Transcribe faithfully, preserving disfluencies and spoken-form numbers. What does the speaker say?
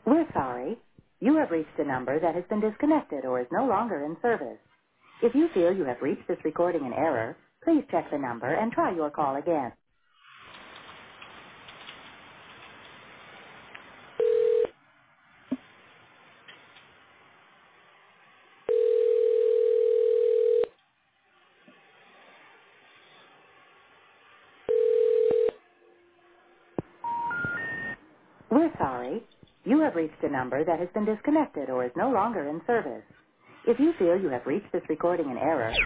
We're sorry. You have reached a number that has been disconnected or is no longer in service. If you feel you have reached this recording in error, please check the number and try your call again. We're sorry. You have reached a number that has been disconnected or is no longer in service. If you feel you have reached this recording in error,